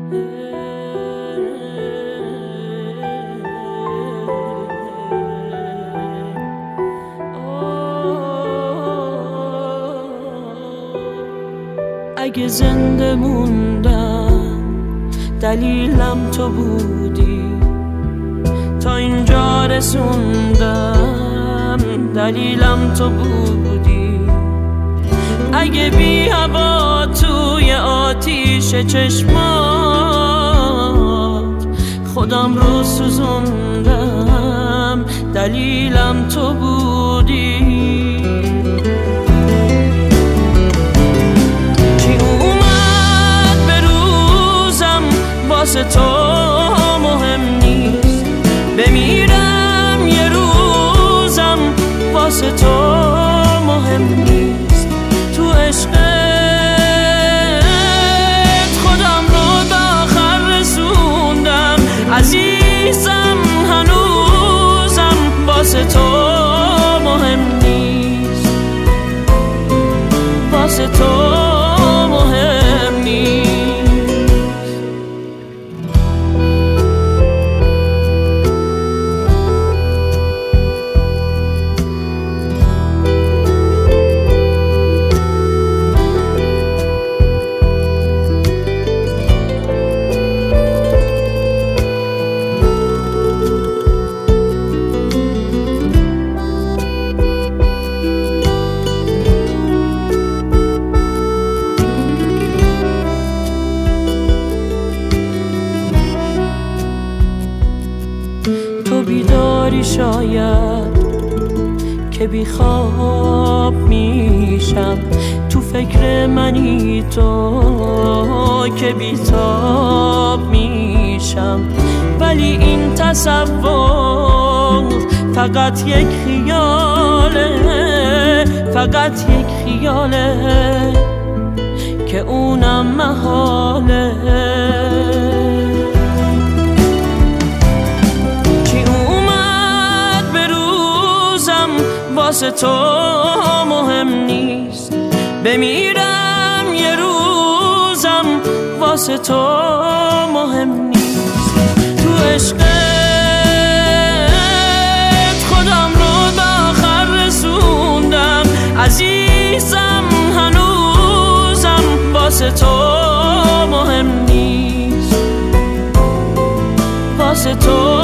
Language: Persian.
اگه زنده موندم دلیلم تو بودی، تا اینجا رسوندم دلیلم تو بودی. اگه بی هوا توی آتیش چشمات خودم رو سوزوندم دلیلم تو بودی. واسه تو مهم نیست، بمیرم یه روزم واسه تو مهم نیست. تو عشقت خودم رو به آخر رسوندم، عزیزم هنوزم واسه تو مهم نیست، واسه تو مهم نیست. بیداری شاید که بی خواب میشم، تو فکر منی تو که بی تاب میشم. ولی این تصور فقط یک خیاله، فقط یک خیاله که اونم محاله. واسه تو مهم نیست، بمیرم یه روزم واسه تو مهم نیست. تو عشقت خودم رو به آخر رسوندم، عزیزم هنوزم واسه تو مهم نیست، واسه تو